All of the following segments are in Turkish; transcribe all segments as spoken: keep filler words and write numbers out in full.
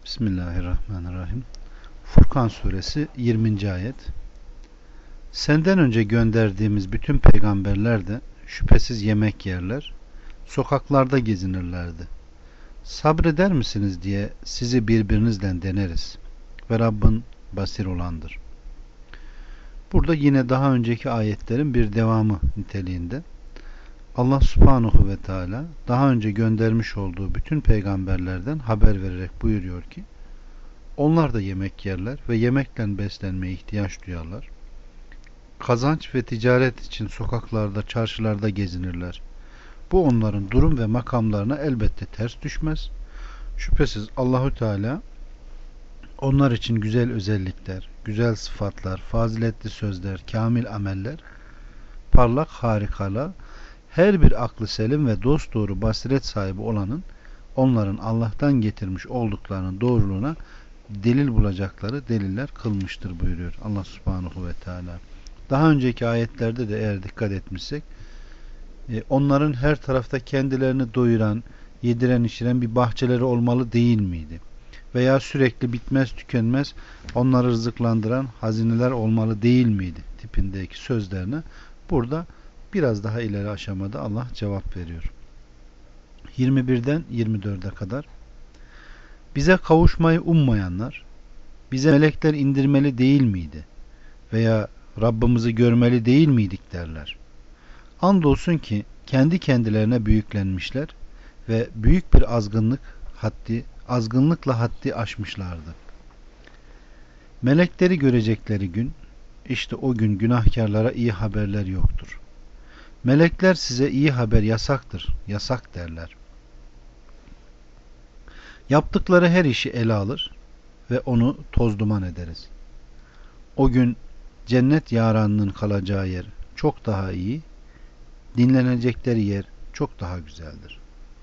Bismillahirrahmanirrahim. Furkan suresi yirminci ayet. Senden önce gönderdiğimiz bütün peygamberler de şüphesiz yemek yerler, sokaklarda gezinirlerdi. Sabreder misiniz diye sizi birbirinizle deneriz ve Rabbin basir olandır. Burada yine daha önceki ayetlerin bir devamı niteliğinde Allah subhanahu ve teala daha önce göndermiş olduğu bütün peygamberlerden haber vererek buyuruyor ki onlar da yemek yerler ve yemekle beslenmeye ihtiyaç duyarlar. Kazanç ve ticaret için sokaklarda, çarşılarda gezinirler. Bu onların durum ve makamlarına elbette ters düşmez. Şüphesiz Allahü Teala onlar için güzel özellikler, güzel sıfatlar, faziletli sözler, kamil ameller, parlak harikalar, her bir aklı selim ve dosdoğru basiret sahibi olanın onların Allah'tan getirmiş olduklarının doğruluğuna delil bulacakları deliller kılmıştır buyuruyor Allah subhanahu ve teala. Daha önceki ayetlerde de eğer dikkat etmişsek onların her tarafta kendilerini doyuran, yediren içiren bir bahçeleri olmalı değil miydi? Veya sürekli bitmez tükenmez onları rızıklandıran hazineler olmalı değil miydi? Tipindeki sözlerine burada biraz daha ileri aşamada Allah cevap veriyor. yirmi birden yirmi dörde kadar bize kavuşmayı ummayanlar bize melekler indirmeli değil miydi? Veya Rabbimizi görmeli değil miydik derler. Andolsun ki kendi kendilerine büyüklenmişler ve büyük bir azgınlık haddi, azgınlıkla haddi aşmışlardı. Melekleri görecekleri gün, işte o gün günahkarlara iyi haberler yoktur. Melekler size iyi haber yasaktır, yasak derler. Yaptıkları her işi ele alır ve onu toz duman ederiz. O gün cennet yaranının kalacağı yer çok daha iyi, dinlenecekleri yer çok daha güzeldir.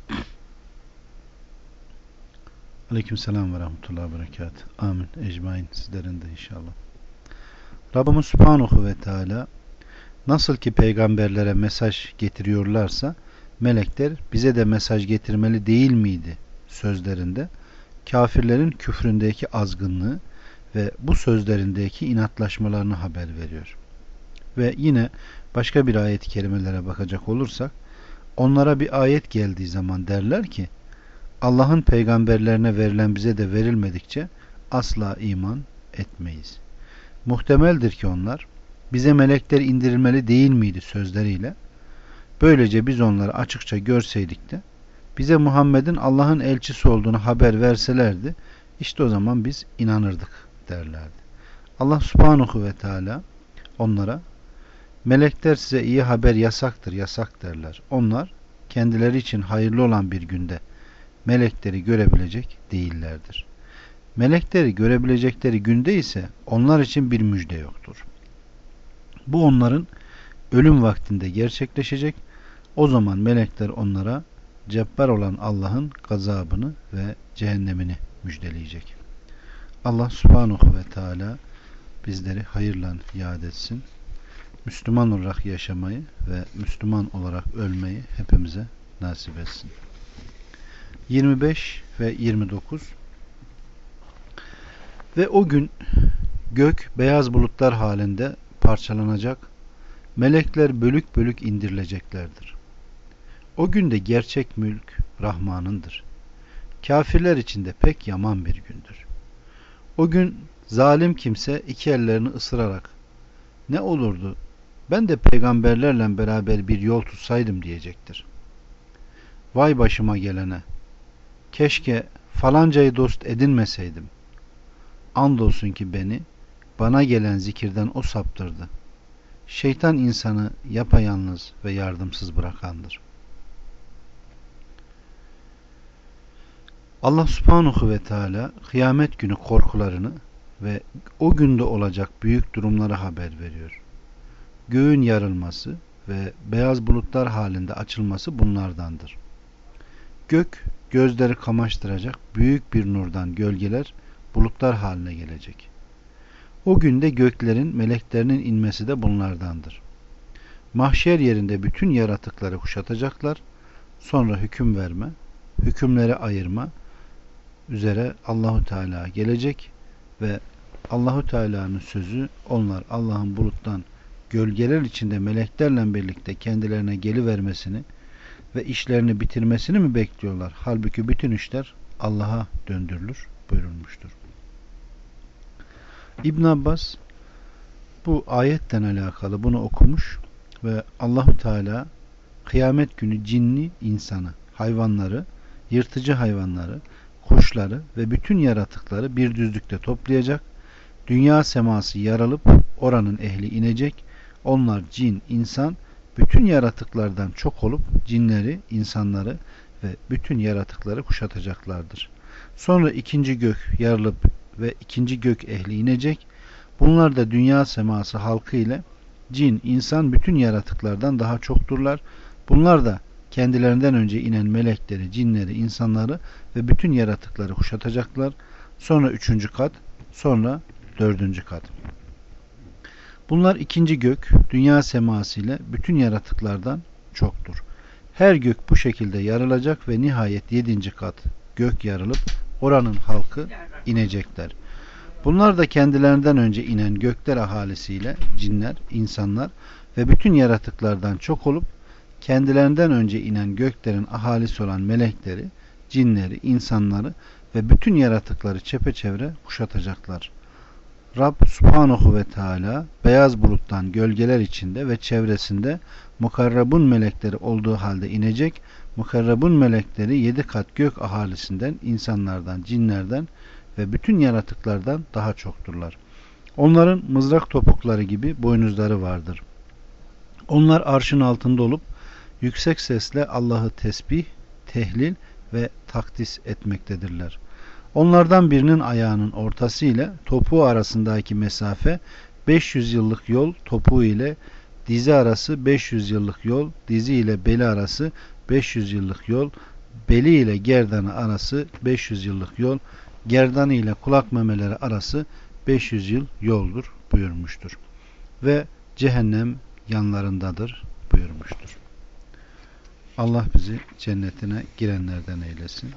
Aleykümselam ve rahmetullahi ve berekat. Amin. Ecmain sizlerin de inşallah. Rabbimiz Subhanahu ve Teala nasıl ki peygamberlere mesaj getiriyorlarsa melekler bize de mesaj getirmeli değil miydi sözlerinde kafirlerin küfründeki azgınlığı ve bu sözlerindeki inatlaşmalarını haber veriyor. Ve yine başka bir ayet-i kerimelere bakacak olursak onlara bir ayet geldiği zaman derler ki Allah'ın peygamberlerine verilen bize de verilmedikçe asla iman etmeyiz. Muhtemeldir ki onlar bize melekler indirilmeli değil miydi sözleriyle böylece biz onları açıkça görseydik de bize Muhammed'in Allah'ın elçisi olduğunu haber verselerdi işte o zaman biz inanırdık derlerdi. Allah subhanahu ve teala onlara melekler size iyi haber yasaktır, yasak derler. Onlar kendileri için hayırlı olan bir günde melekleri görebilecek değillerdir. Melekleri görebilecekleri günde ise onlar için bir müjde yoktur. Bu onların ölüm vaktinde gerçekleşecek. O zaman melekler onlara cebbar olan Allah'ın gazabını ve cehennemini müjdeleyecek. Allah subhanahu ve teala bizleri hayırla yad etsin. Müslüman olarak yaşamayı ve Müslüman olarak ölmeyi hepimize nasip etsin. yirmi beş ve yirmi dokuz Ve o gün gök beyaz bulutlar halinde parçalanacak, melekler bölük bölük indirileceklerdir. O günde gerçek mülk Rahman'ındır. Kafirler için de pek yaman bir gündür. O gün zalim kimse iki ellerini ısırarak ne olurdu ben de peygamberlerle beraber bir yol tutsaydım diyecektir. Vay başıma gelene, keşke falancayı dost edinmeseydim. Andolsun ki beni bana gelen zikirden o saptırdı. Şeytan insanı yapayalnız ve yardımsız bırakandır. Allah subhanahu ve teala kıyamet günü korkularını ve o günde olacak büyük durumları haber veriyor. Göğün yarılması ve beyaz bulutlar halinde açılması bunlardandır. Gök gözleri kamaştıracak büyük bir nurdan gölgeler bulutlar haline gelecek. O günde göklerin meleklerinin inmesi de bunlardandır. Mahşer yerinde bütün yaratıkları kuşatacaklar. Sonra hüküm verme, hükümleri ayırma üzere Allahu Teala gelecek ve Allahu Teala'nın sözü, onlar Allah'ın buluttan gölgeler içinde meleklerle birlikte kendilerine gelivermesini ve işlerini bitirmesini mi bekliyorlar? Halbuki bütün işler Allah'a döndürülür buyurulmuştur. İbn Abbas bu ayetten alakalı bunu okumuş ve Allahu Teala kıyamet günü cinni insanı, hayvanları, yırtıcı hayvanları, kuşları ve bütün yaratıkları bir düzlükte toplayacak. Dünya seması yarılıp oranın ehli inecek. Onlar cin, insan, bütün yaratıklardan çok olup cinleri, insanları ve bütün yaratıkları kuşatacaklardır. Sonra ikinci gök yarılıp ve ikinci gök ehli inecek. Bunlar da dünya seması halkı ile cin, insan bütün yaratıklardan daha çokturlar. Bunlar da kendilerinden önce inen melekleri, cinleri, insanları ve bütün yaratıkları kuşatacaklar. Sonra üçüncü kat, sonra dördüncü kat. Bunlar ikinci gök, dünya seması ile bütün yaratıklardan çoktur. Her gök bu şekilde yarılacak ve nihayet yedinci kat gök yarılıp oranın halkı inecekler. Bunlar da kendilerinden önce inen gökler ahalisiyle cinler, insanlar ve bütün yaratıklardan çok olup kendilerinden önce inen göklerin ahalisi olan melekleri, cinleri, insanları ve bütün yaratıkları çepeçevre kuşatacaklar. Rab Subhanahu ve Teala beyaz buluttan gölgeler içinde ve çevresinde mukarrabun melekleri olduğu halde inecek. Mukarrabun melekleri yedi kat gök ahalisinden, insanlardan, cinlerden ve bütün yaratıklardan daha çokturlar. Onların mızrak topukları gibi boynuzları vardır. Onlar arşın altında olup yüksek sesle Allah'ı tesbih, tehlil ve takdis etmektedirler. Onlardan birinin ayağının ortası ile topuğu arasındaki mesafe beş yüz yıllık yol, topuğu ile dizi arası beş yüz yıllık yol, dizi ile beli arası beş yüz yıllık yol, beli ile gerdanı arası beş yüz yıllık yol, gerdanı ile kulak memeleri arası beş yüz yıl yoldur buyurmuştur. Ve cehennem yanlarındadır buyurmuştur. Allah bizi cennetine girenlerden eylesin.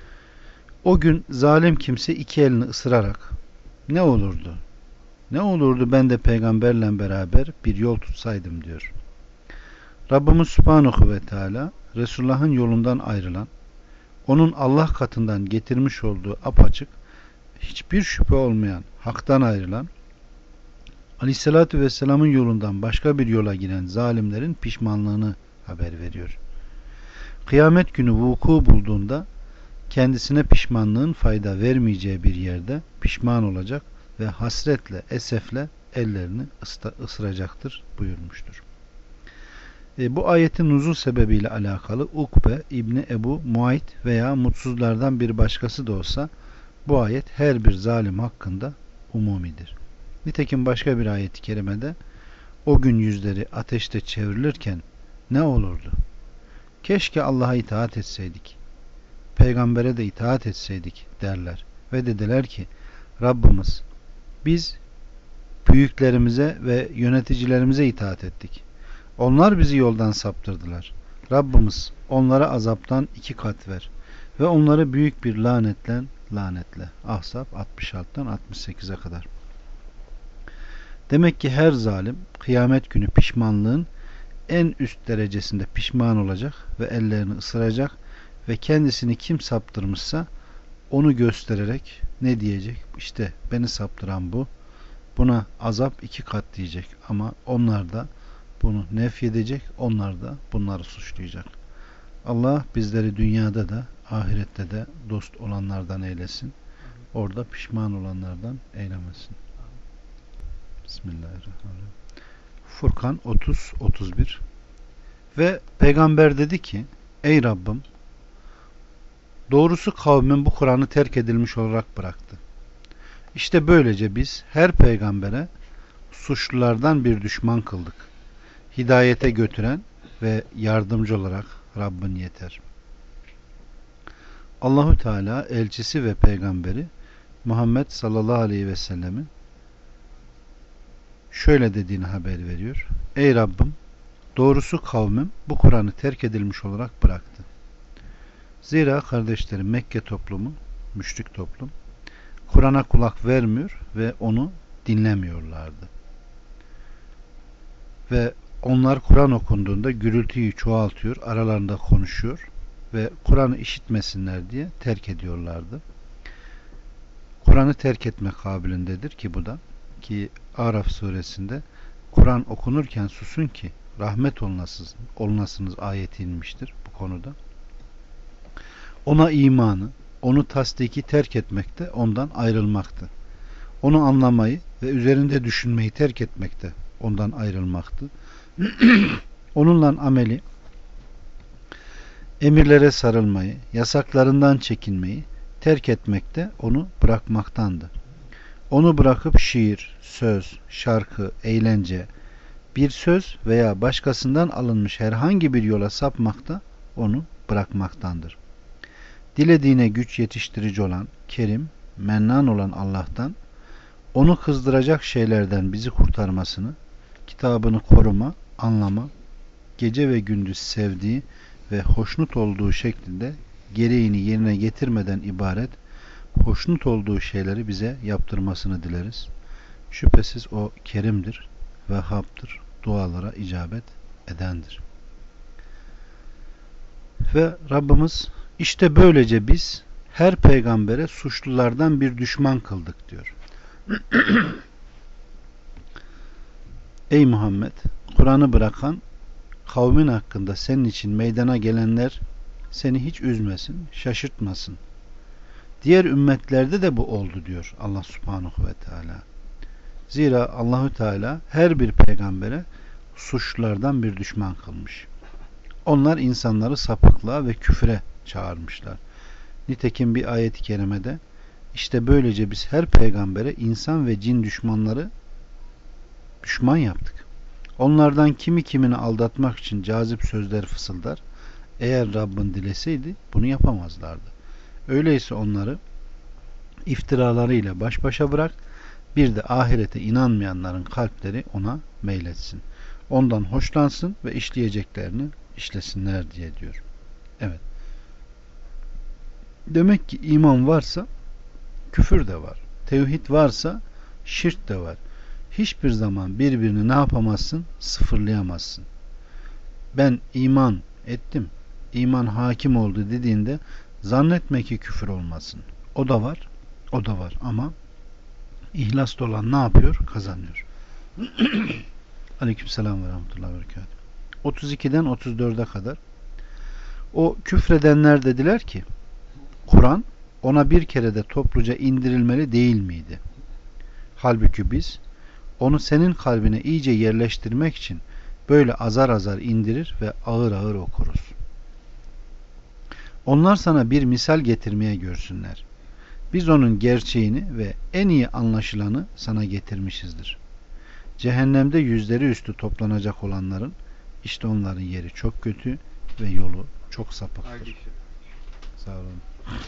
O gün zalim kimse iki elini ısırarak ne olurdu? Ne olurdu ben de peygamberle beraber bir yol tutsaydım diyor. Rabbimiz Subhanahu ve Teala Resulullah'ın yolundan ayrılan, onun Allah katından getirmiş olduğu apaçık, hiçbir şüphe olmayan, haktan ayrılan, Aleyhisselatü Vesselam'ın yolundan başka bir yola giren zalimlerin pişmanlığını haber veriyor. Kıyamet günü vuku bulduğunda kendisine pişmanlığın fayda vermeyeceği bir yerde pişman olacak ve hasretle, esefle ellerini ısıracaktır buyurmuştur. E, bu ayetin nuzul sebebiyle alakalı Ukbe İbni Ebu Muayt veya mutsuzlardan bir başkası da olsa bu ayet her bir zalim hakkında umumidir. Nitekim başka bir ayet-i kerimede o gün yüzleri ateşte çevrilirken ne olurdu? Keşke Allah'a itaat etseydik. Peygambere de itaat etseydik derler. Ve dediler ki Rabbimiz biz büyüklerimize ve yöneticilerimize itaat ettik. Onlar bizi yoldan saptırdılar. Rabbimiz onlara azaptan iki kat ver ve onları büyük bir lanetle lanetle. Ahzab altmış altıdan altmış sekize kadar. Demek ki her zalim kıyamet günü pişmanlığın en üst derecesinde pişman olacak ve ellerini ısıracak ve kendisini kim saptırmışsa onu göstererek ne diyecek? İşte beni saptıran bu. Buna azap iki kat diyecek. Ama onlar da bunu nefyedecek. Onlar da bunları suçlayacak. Allah bizleri dünyada da ahirette de dost olanlardan eylesin. Orada pişman olanlardan eylemesin. Bismillahirrahmanirrahim. Furkan otuz otuz bir. Ve peygamber dedi ki ey Rabbim doğrusu kavmin bu Kur'an'ı terk edilmiş olarak bıraktı. İşte böylece biz her peygambere suçlulardan bir düşman kıldık. Hidayete götüren ve yardımcı olarak Rabbin yeter. Allahu Teala elçisi ve peygamberi Muhammed sallallahu aleyhi ve sellemin şöyle dediğini haber veriyor. Ey Rabbim doğrusu kavmim bu Kur'an'ı terk edilmiş olarak bıraktı. Zira kardeşlerim Mekke toplumu müşrik toplum, Kur'an'a kulak vermiyor ve onu dinlemiyorlardı. Ve onlar Kur'an okunduğunda gürültüyü çoğaltıyor, aralarında konuşuyor ve Kur'an'ı işitmesinler diye terk ediyorlardı. Kur'an'ı terk etme kabilindedir ki bu da, ki Araf suresinde Kur'an okunurken susun ki rahmet olunasınız, olunasınız ayeti inmiştir bu konuda. Ona imanı, onu tasdiki terk etmekte, ondan ayrılmaktı. Onu anlamayı ve üzerinde düşünmeyi terk etmekte, ondan ayrılmaktı. Onunla ameli, emirlere sarılmayı, yasaklarından çekinmeyi terk etmekte, onu bırakmaktandı. Onu bırakıp şiir, söz, şarkı, eğlence, bir söz veya başkasından alınmış herhangi bir yola sapmakta, onu bırakmaktandır. Dilediğine güç yetiştirici olan, kerim, mennan olan Allah'tan, onu kızdıracak şeylerden bizi kurtarmasını, kitabını koruma, anlama, gece ve gündüz sevdiği ve hoşnut olduğu şeklinde gereğini yerine getirmeden ibaret, hoşnut olduğu şeyleri bize yaptırmasını dileriz. Şüphesiz o kerimdir, vehhabdır, dualara icabet edendir. Ve Rabbimiz işte böylece biz her peygambere suçlulardan bir düşman kıldık diyor. Ey Muhammed, Kur'an'ı bırakan kavmin hakkında senin için meydana gelenler seni hiç üzmesin, şaşırtmasın. Diğer ümmetlerde de bu oldu diyor Allah Subhanahu ve Teala. Zira Allahü Teala her bir peygambere suçlulardan bir düşman kılmış. Onlar insanları sapıklığa ve küfre çağırmışlar. Nitekim bir ayet-i kerimede işte böylece biz her peygambere insan ve cin düşmanları düşman yaptık. Onlardan kimi kimini aldatmak için cazip sözler fısıldar. Eğer Rabbin dileseydi bunu yapamazlardı. Öyleyse onları iftiralarıyla baş başa bırak, bir de ahirete inanmayanların kalpleri ona meyletsin. Ondan hoşlansın ve işleyeceklerini işlesinler diye diyor. Evet. Demek ki iman varsa küfür de var. Tevhid varsa şirk de var. Hiçbir zaman birbirini ne yapamazsın? Sıfırlayamazsın. Ben iman ettim, iman hakim oldu dediğinde zannetme ki küfür olmasın. O da var, o da var ama ihlaslı olan ne yapıyor? Kazanıyor. Aleykümselam ve rahmetullahi ve berekatuhu. otuz ikiden otuz dörde kadar o küfredenler dediler ki Kur'an ona bir kere de topluca indirilmeli değil miydi? Halbuki biz onu senin kalbine iyice yerleştirmek için böyle azar azar indirir ve ağır ağır okuruz. Onlar sana bir misal getirmeye görsünler. Biz onun gerçeğini ve en iyi anlaşılanı sana getirmişizdir. Cehennemde yüzleri üstü toplanacak olanların işte onların yeri çok kötü ve yolu çok sapıktır. Sağ olun.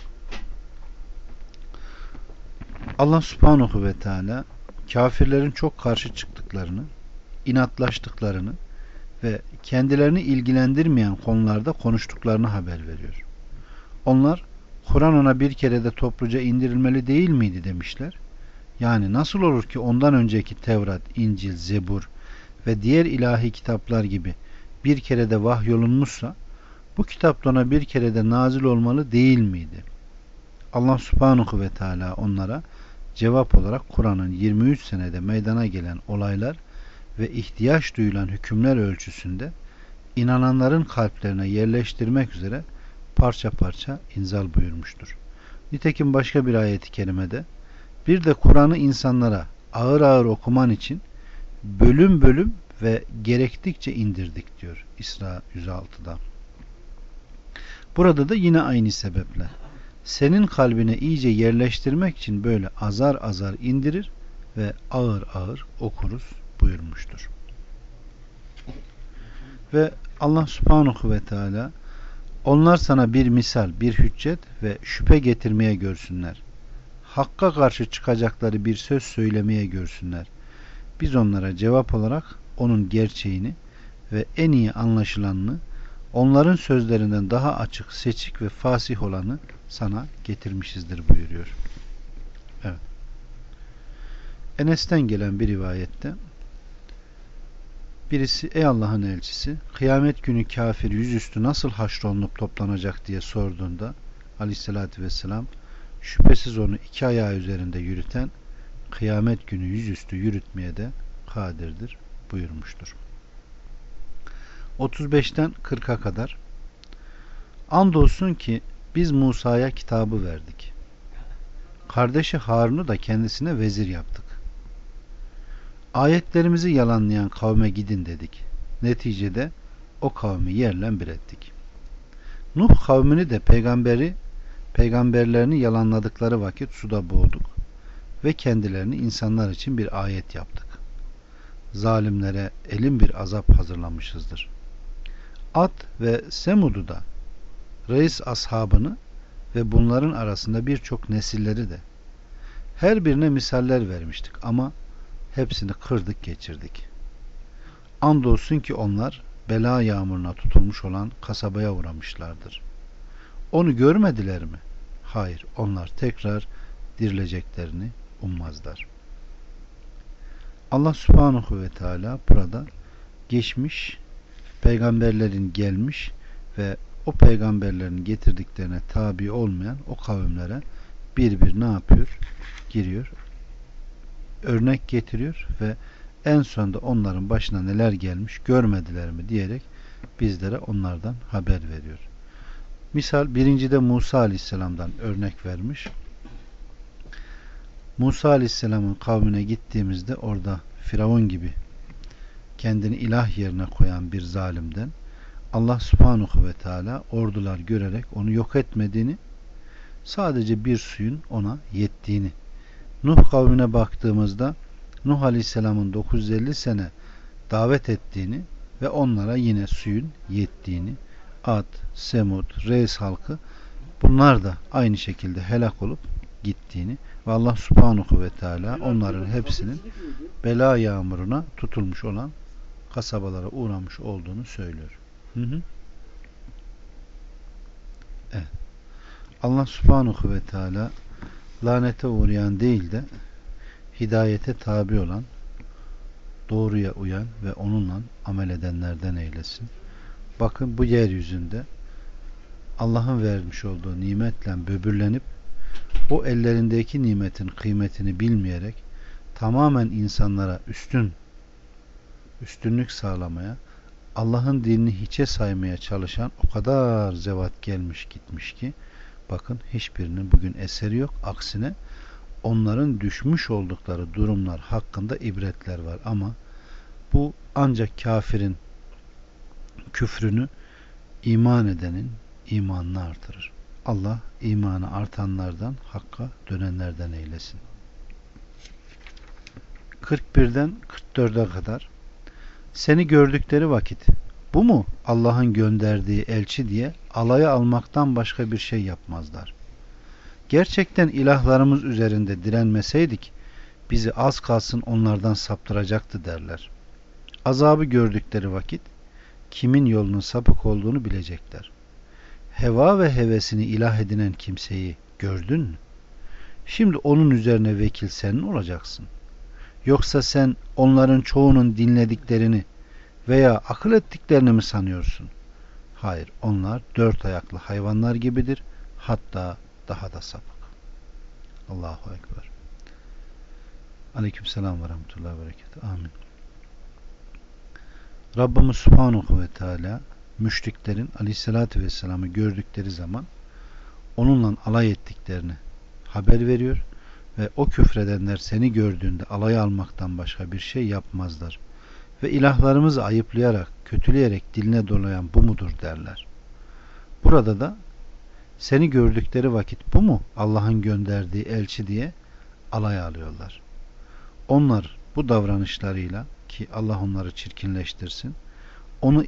Allah Subhanahu ve Teala kafirlerin çok karşı çıktıklarını, inatlaştıklarını ve kendilerini ilgilendirmeyen konularda konuştuklarını haber veriyor. Onlar Kur'an ona bir kere de topluca indirilmeli değil miydi demişler. Yani nasıl olur ki ondan önceki Tevrat, İncil, Zebur ve diğer ilahi kitaplar gibi bir kere de vahyolunmuşsa bu kitap ona bir kere de nazil olmalı değil miydi? Allah Subhanahu ve Teala onlara cevap olarak Kur'an'ın yirmi üç senede meydana gelen olaylar ve ihtiyaç duyulan hükümler ölçüsünde inananların kalplerine yerleştirmek üzere parça parça inzal buyurmuştur. Nitekim başka bir ayet-i kerimede bir de Kur'an'ı insanlara ağır ağır okuman için bölüm bölüm ve gerektikçe indirdik diyor İsra yüz altıda. Burada da yine aynı sebeple senin kalbine iyice yerleştirmek için böyle azar azar indirir ve ağır ağır okuruz buyurmuştur. Ve Allah Subhanahu ve Teala onlar sana bir misal, bir hüccet ve şüphe getirmeye görsünler. Hakka karşı çıkacakları bir söz söylemeye görsünler. Biz onlara cevap olarak onun gerçeğini ve en iyi anlaşılanını, onların sözlerinden daha açık, seçik ve fasih olanı sana getirmişizdir buyuruyor. Evet. Enes'ten gelen bir rivayette birisi, ey Allah'ın elçisi, kıyamet günü kafir yüzüstü nasıl haşrolunup toplanacak diye sorduğunda aleyhissalatü vesselam, şüphesiz onu iki ayağı üzerinde yürüten kıyamet günü yüzüstü yürütmeye de kadirdir buyurmuştur. otuz beşten kırka kadar. Andolsun ki biz Musa'ya kitabı verdik. Kardeşi Harun'u da kendisine vezir yaptık. Ayetlerimizi yalanlayan kavme gidin dedik. Neticede o kavmi yerle bir ettik. Nuh kavmini de peygamberi peygamberlerini yalanladıkları vakit suda boğduk ve kendilerini insanlar için bir ayet yaptık. Zalimlere elin bir azap hazırlamışızdır. Ad ve Semud'u da, reis ashabını ve bunların arasında birçok nesilleri de her birine misaller vermiştik ama hepsini kırdık geçirdik. Andolsun ki onlar bela yağmuruna tutulmuş olan kasabaya uğramışlardır. Onu görmediler mi? Hayır, onlar tekrar dirileceklerini ummazlar. Allah Subhanahu ve Teala burada geçmiş peygamberlerin gelmiş ve o peygamberlerin getirdiklerine tabi olmayan o kavimlere bir bir ne yapıyor? Giriyor. Örnek getiriyor ve en sonunda onların başına neler gelmiş görmediler mi diyerek bizlere onlardan haber veriyor. Misal birincide Musa Aleyhisselam'dan örnek vermiş. Musa Aleyhisselam'ın kavmine gittiğimizde orada Firavun gibi kendini ilah yerine koyan bir zalimden Allah Subhanahu ve Teala ordular görerek onu yok etmediğini, sadece bir suyun ona yettiğini. Nuh kavmine baktığımızda Nuh Aleyhisselam'ın dokuz yüz elli sene davet ettiğini ve onlara yine suyun yettiğini, Ad, Semud, Reis halkı bunlar da aynı şekilde helak olup gittiğini ve Allah Subhanahu ve Teala onların hepsinin bela yağmuruna tutulmuş olan kasabalara uğramış olduğunu söylüyor. Hı hı. Evet. Allah Subhanahu ve Teala lanete uğrayan değil de hidayete tabi olan, doğruya uyan ve onunla amel edenlerden eylesin. Bakın bu yeryüzünde Allah'ın vermiş olduğu nimetle böbürlenip o ellerindeki nimetin kıymetini bilmeyerek tamamen insanlara üstün üstünlük sağlamaya, Allah'ın dinini hiçe saymaya çalışan o kadar zevat gelmiş gitmiş ki bakın hiçbirinin bugün eseri yok. Aksine onların düşmüş oldukları durumlar hakkında ibretler var ama bu ancak kafirin küfrünü iman edenin imanını artırır. Allah imanı artanlardan, hakka dönenlerden eylesin. kırk birden kırk dörde kadar. Seni gördükleri vakit bu mu Allah'ın gönderdiği elçi diye alaya almaktan başka bir şey yapmazlar. Gerçekten ilahlarımız üzerinde direnmeseydik bizi az kalsın onlardan saptıracaktı derler. Azabı gördükleri vakit kimin yolunun sapık olduğunu bilecekler. Heva ve hevesini ilah edinen kimseyi gördün mü? Şimdi onun üzerine vekil sen olacaksın. Yoksa sen onların çoğunun dinlediklerini veya akıl ettiklerini mi sanıyorsun? Hayır, onlar dört ayaklı hayvanlar gibidir. Hatta daha da sapık. Allahu Ekber. Aleykümselam ve rahmetullahi ve berekatuhu. Amin. Rabbimiz Subhanahu ve Teala müşriklerin Aleyhisselatü Vesselam'ı gördükleri zaman onunla alay ettiklerini haber veriyor ve o küfredenler seni gördüğünde alay almaktan başka bir şey yapmazlar ve ilahlarımızı ayıplayarak, kötüleyerek diline dolayan bu mudur derler. Burada da seni gördükleri vakit bu mu Allah'ın gönderdiği elçi diye alay alıyorlar. Onlar bu davranışlarıyla, ki Allah onları çirkinleştirsin, onu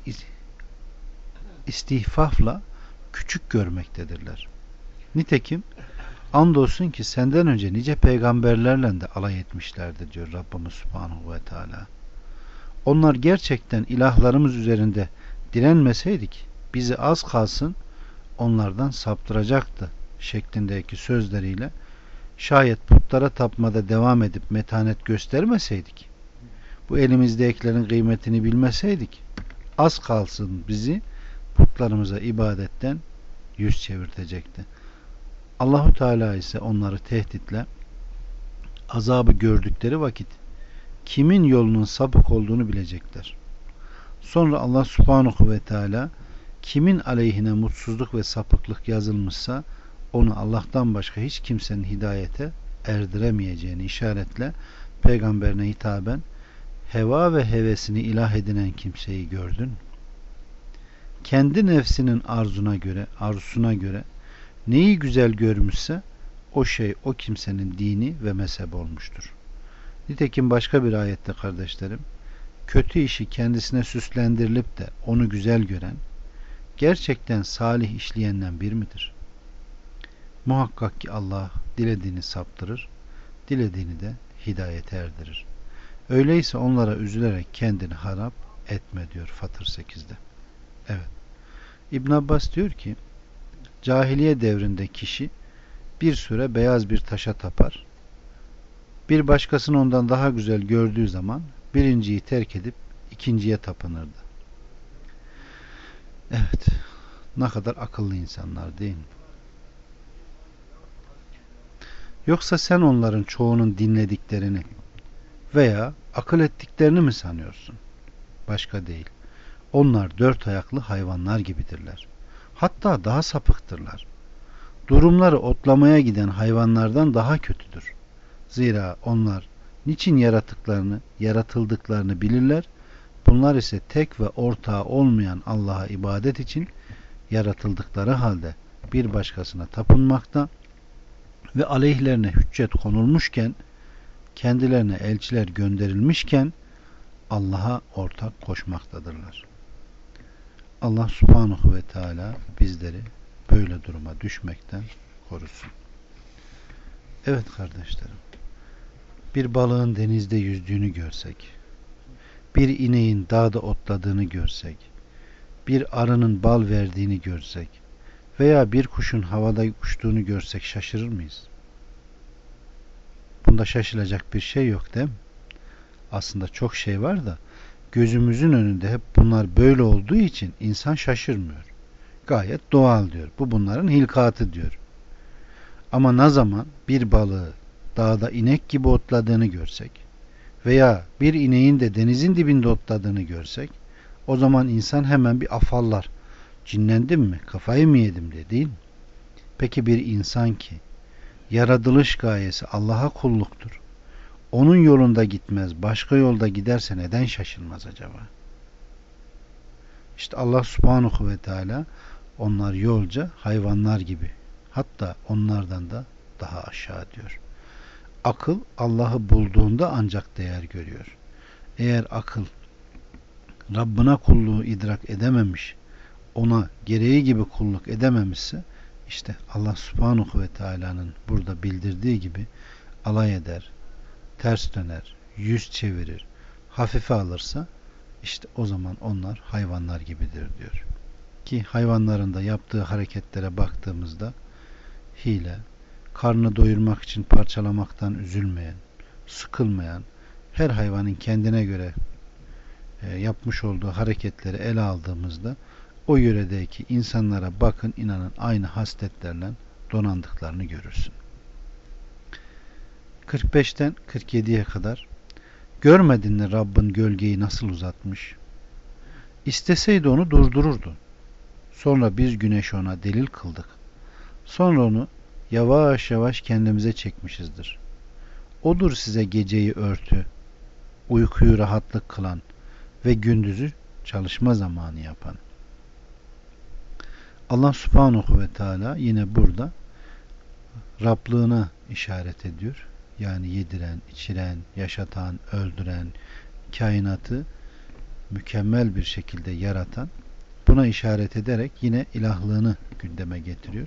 istihfafla küçük görmektedirler. Nitekim andolsun ki senden önce nice peygamberlerle de alay etmişlerdir diyor Rabbimiz Subhanahu ve Teala. Onlar gerçekten ilahlarımız üzerinde direnmeseydik bizi az kalsın onlardan saptıracaktı şeklindeki sözleriyle şayet putlara tapmada devam edip metanet göstermeseydik, bu elimizdekilerin kıymetini bilmeseydik, az kalsın bizi putlarımıza ibadetten yüz çevirtecekti. Allahu Teala ise onları tehditle azabı gördükleri vakit kimin yolunun sapık olduğunu bilecekler. Sonra Allah Subhanahu ve Teala kimin aleyhine mutsuzluk ve sapıklık yazılmışsa onu Allah'tan başka hiç kimsenin hidayete erdiremeyeceğini işaretle peygamberine hitaben heva ve hevesini ilah edinen kimseyi gördün. Kendi nefsinin arzuna göre, arzusuna göre neyi güzel görmüşse o şey o kimsenin dini ve mezhebi olmuştur. Nitekim başka bir ayette kardeşlerim, kötü işi kendisine süslendirilip de onu güzel gören gerçekten salih işleyenden bir midir? Muhakkak ki Allah dilediğini saptırır, dilediğini de hidayete erdirir. Öyleyse onlara üzülerek kendini harap etme diyor Fatır sekizde. Evet. İbn Abbas diyor ki, cahiliye devrinde kişi bir süre beyaz bir taşa tapar. Bir başkasını ondan daha güzel gördüğü zaman birinciyi terk edip ikinciye tapınırdı. Evet. Ne kadar akıllı insanlar değil mi? Yoksa sen onların çoğunun dinlediklerini veya akıl ettiklerini mi sanıyorsun? Başka değil. Onlar dört ayaklı hayvanlar gibidirler. Hatta daha sapıktırlar. Durumları otlamaya giden hayvanlardan daha kötüdür. Zira onlar niçin yaratıklarını, yaratıldıklarını bilirler. Bunlar ise tek ve ortağı olmayan Allah'a ibadet için yaratıldıkları halde bir başkasına tapınmakta ve aleyhlerine hüccet konulmuşken, kendilerine elçiler gönderilmişken Allah'a ortak koşmaktadırlar. Allah Subhanahu ve Teala bizleri böyle duruma düşmekten korusun. Evet kardeşlerim, bir balığın denizde yüzdüğünü görsek, bir ineğin dağda otladığını görsek, bir arının bal verdiğini görsek veya bir kuşun havada uçtuğunu görsek şaşırır mıyız? Bunda şaşılacak bir şey yok değil mi? Aslında çok şey var da gözümüzün önünde hep bunlar böyle olduğu için insan şaşırmıyor. Gayet doğal diyor. Bu bunların hilkatı diyor. Ama ne zaman bir balığı dağda inek gibi otladığını görsek veya bir ineğin de denizin dibinde otladığını görsek, o zaman insan hemen bir afallar. Cinlendim mi? Kafayı mı yedim diye, değil mi? Peki bir insan ki yaratılış gayesi Allah'a kulluktur. Onun yolunda gitmez, başka yolda giderse neden şaşırmaz acaba? İşte Allah Subhanahu ve Teala onlar yolca hayvanlar gibi, hatta onlardan da daha aşağı diyor. Akıl Allah'ı bulduğunda ancak değer görüyor. Eğer akıl Rabbına kulluğu idrak edememiş, ona gereği gibi kulluk edememişse, işte Allah Subhanahu ve Teala'nın burada bildirdiği gibi alay eder, ters döner, yüz çevirir, hafife alırsa, işte o zaman onlar hayvanlar gibidir diyor. Ki hayvanların da yaptığı hareketlere baktığımızda hile, karnını doyurmak için parçalamaktan üzülmeyen, sıkılmayan, her hayvanın kendine göre e, yapmış olduğu hareketleri ele aldığımızda o yöredeki insanlara bakın, inanın aynı hasletlerle donandıklarını görürsün. kırk beşten kırk yediye kadar görmedin mi Rabbin gölgeyi nasıl uzatmış? İsteseydi onu durdururdu. Sonra biz güneşi ona delil kıldık. Sonra onu yavaş yavaş kendimize çekmişizdir. Odur size geceyi örtü, uykuyu rahatlık kılan ve gündüzü çalışma zamanı yapan. Allah Subhanahu ve Teala yine burada Rablığına işaret ediyor. Yani yediren, içiren, yaşatan, öldüren, kainatı mükemmel bir şekilde yaratan, buna işaret ederek yine ilahlığını gündeme getiriyor.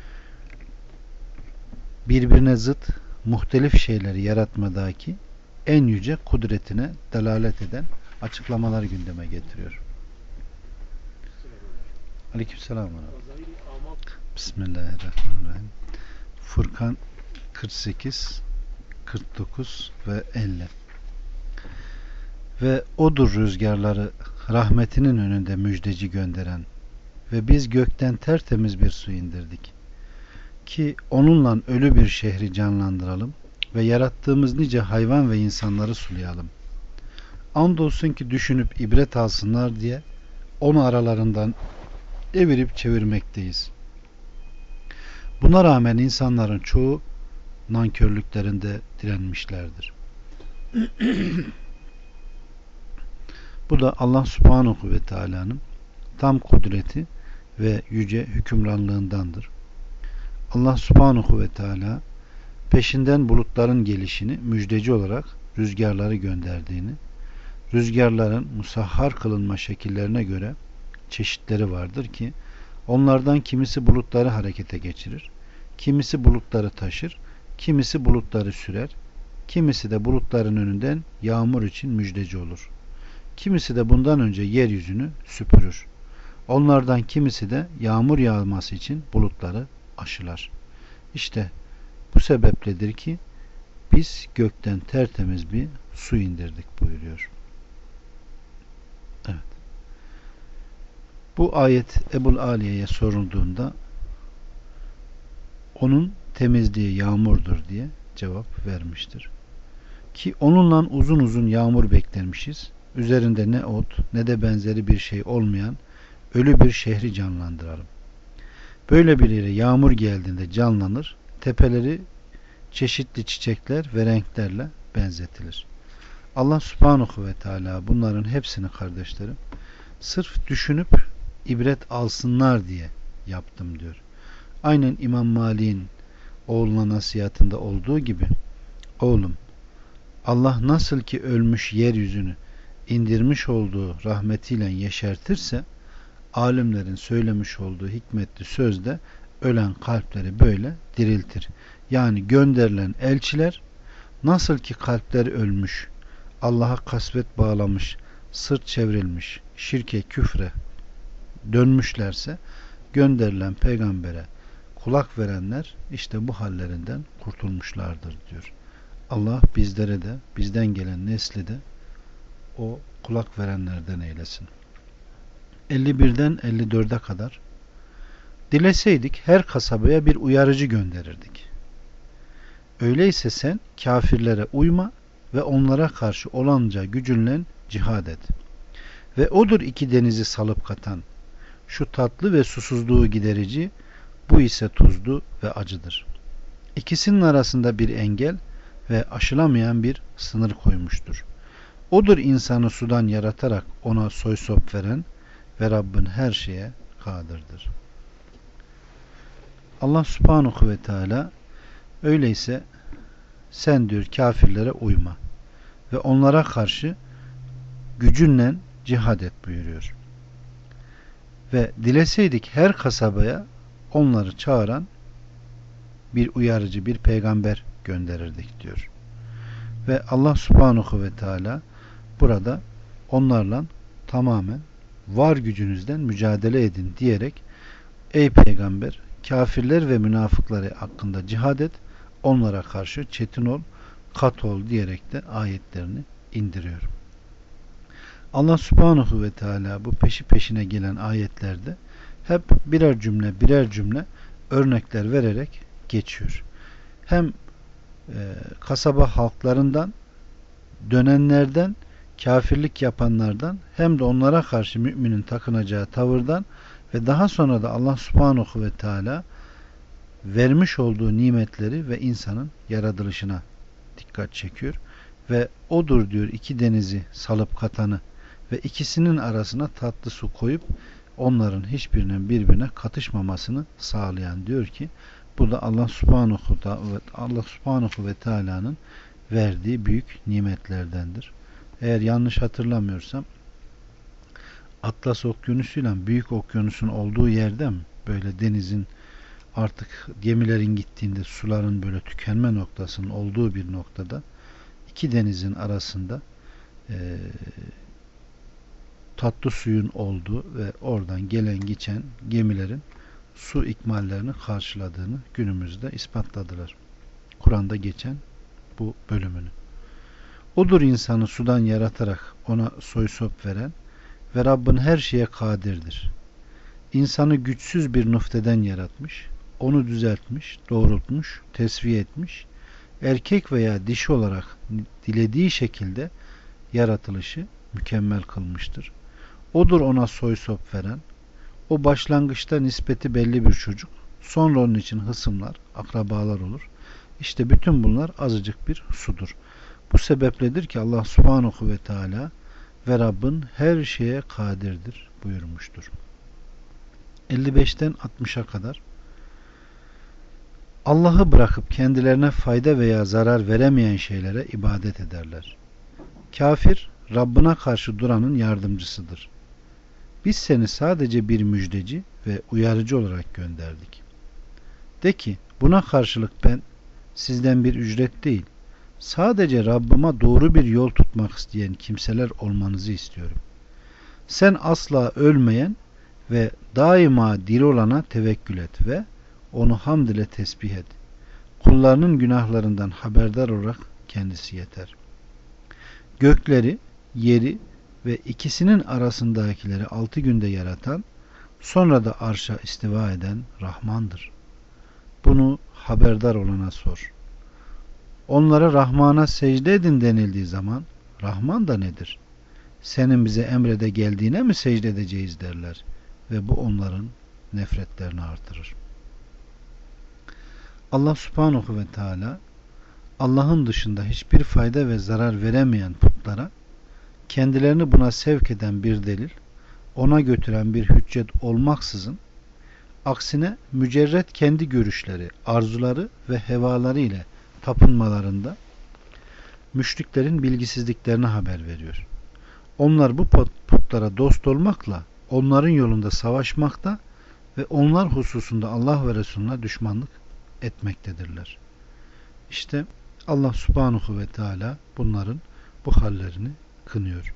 Birbirine zıt, muhtelif şeyleri yaratmadaki en yüce kudretine delalet eden açıklamalar gündeme getiriyor. Aleykümselam. Bismillahirrahmanirrahim. Furkan kırk sekiz, kırk dokuz ve elli. Ve odur rüzgarları rahmetinin önünde müjdeci gönderen ve biz gökten tertemiz bir su indirdik ki onunla ölü bir şehri canlandıralım ve yarattığımız nice hayvan ve insanları sulayalım. Andolsun ki düşünüp ibret alsınlar diye onu aralarından evirip çevirmekteyiz. Buna rağmen insanların çoğu nankörlüklerinde direnmişlerdir. Bu da Allah Subhanahu ve Teala'nın tam kudreti ve yüce hükümranlığındandır. Allah Subhanahu ve Teala peşinden bulutların gelişini müjdeci olarak rüzgarları gönderdiğini, rüzgarların musahhar kılınma şekillerine göre çeşitleri vardır ki onlardan kimisi bulutları harekete geçirir, kimisi bulutları taşır, kimisi bulutları sürer, kimisi de bulutların önünden yağmur için müjdeci olur. Kimisi de bundan önce yeryüzünü süpürür. Onlardan kimisi de yağmur yağması için bulutları aşılar. İşte bu sebepledir ki biz gökten tertemiz bir su indirdik buyuruyor. Evet. Bu ayet Ebul Aliye'ye sorulduğunda onun temizliği yağmurdur diye cevap vermiştir. Ki onunla uzun uzun yağmur beklermişiz. Üzerinde ne ot ne de benzeri bir şey olmayan ölü bir şehri canlandıralım. Böyle bir yere yağmur geldiğinde canlanır, tepeleri çeşitli çiçekler ve renklerle benzetilir. Allah Subhanahu ve Teala bunların hepsini kardeşlerim sırf düşünüp ibret alsınlar diye yaptım diyor. Aynen İmam Malik'in oğluna nasihatinde olduğu gibi, oğlum Allah nasıl ki ölmüş yeryüzünü indirmiş olduğu rahmetiyle yeşertirse, alimlerin söylemiş olduğu hikmetli sözde ölen kalpleri böyle diriltir. Yani gönderilen elçiler nasıl ki kalpler ölmüş, Allah'a kasvet bağlamış, sırt çevrilmiş, şirke, küfre dönmüşlerse, gönderilen peygambere kulak verenler işte bu hallerinden kurtulmuşlardır diyor. Allah bizlere de, bizden gelen nesli de o kulak verenlerden eylesin. elli birden elli dörde kadar dileseydik her kasabaya bir uyarıcı gönderirdik. Öyleyse sen kafirlere uyma ve onlara karşı olanca gücünle cihad et. Ve odur iki denizi salıp katan, şu tatlı ve susuzluğu giderici, bu ise tuzlu ve acıdır. İkisinin arasında bir engel ve aşılamayan bir sınır koymuştur. Odur insanı sudan yaratarak ona soy sop veren ve Rabbin her şeye kadirdir. Allah Subhanahu ve Teala öyleyse sen diyor kafirlere uyma ve onlara karşı gücünle cihad et buyuruyor. Ve dileseydik her kasabaya onları çağıran bir uyarıcı, bir peygamber gönderirdik diyor. Ve Allah Subhanahu ve Teala burada onlarla tamamen var gücünüzden mücadele edin diyerek ey peygamber kafirler ve münafıkları hakkında cihad et, onlara karşı çetin ol, kat ol diyerek de ayetlerini indiriyor. Allah Subhanahu ve Teala bu peşi peşine gelen ayetlerde hep birer cümle birer cümle örnekler vererek geçiyor. Hem e, kasaba halklarından, dönenlerden, kafirlik yapanlardan, hem de onlara karşı müminin takınacağı tavırdan ve daha sonra da Allah Subhanahu ve Teala vermiş olduğu nimetleri ve insanın yaratılışına dikkat çekiyor. Ve odur diyor iki denizi salıp katanı ve ikisinin arasına tatlı su koyup onların hiçbirinin birbirine katışmamasını sağlayan diyor ki bu da Allah Subhanahu ve Allah Subhanahu ve Teala'nın verdiği büyük nimetlerdendir. Eğer yanlış hatırlamıyorsam Atlas Okyanusu'yla Büyük Okyanus'un olduğu yerde mi böyle denizin artık gemilerin gittiğinde suların böyle tükenme noktasının olduğu bir noktada iki denizin arasında e, tatlı suyun olduğu ve oradan gelen geçen gemilerin su ikmallerini karşıladığını günümüzde ispatladılar. Kur'an'da geçen bu bölümünü. Odur insanı sudan yaratarak ona soy sop veren ve Rabbin her şeye kadirdir. İnsanı güçsüz bir nüfteden yaratmış, onu düzeltmiş, doğrultmuş, tesviye etmiş, erkek veya dişi olarak dilediği şekilde yaratılışı mükemmel kılmıştır. Odur ona soy sop veren, o başlangıçta nispeti belli bir çocuk, sonra onun için hısımlar, akrabalar olur. İşte bütün bunlar azıcık bir sudur. Bu sebepledir ki Allah Subhanahu ve Teala ve Rabbin her şeye kadirdir buyurmuştur. elli beşten altmışa kadar Allah'ı bırakıp kendilerine fayda veya zarar veremeyen şeylere ibadet ederler. Kafir, Rabbine karşı duranın yardımcısıdır. Biz seni sadece bir müjdeci ve uyarıcı olarak gönderdik. De ki, buna karşılık ben sizden bir ücret değil, sadece Rabbime doğru bir yol tutmak isteyen kimseler olmanızı istiyorum. Sen asla ölmeyen ve daima diri olana tevekkül et ve onu hamd ile tesbih et. Kullarının günahlarından haberdar olarak kendisi yeter. Gökleri, yeri ve ikisinin arasındakileri altı günde yaratan, sonra da arşa istiva eden Rahmandır. Bunu haberdar olana sor. Onlara Rahman'a secde edin denildiği zaman, Rahman da nedir? Senin bize emrede geldiğine mi secde edeceğiz derler ve bu onların nefretlerini artırır. Allah Subhanahu ve Teala Allah'ın dışında hiçbir fayda ve zarar veremeyen putlara kendilerini buna sevk eden bir delil, ona götüren bir hüccet olmaksızın, aksine mücerret kendi görüşleri, arzuları ve hevaları ile tapınmalarında müşriklerin bilgisizliklerine haber veriyor. Onlar bu putlara dost olmakla, onların yolunda savaşmakta ve onlar hususunda Allah ve Resulüne düşmanlık etmektedirler. İşte Allah Subhanahu ve Teala bunların bu hallerini kınıyor.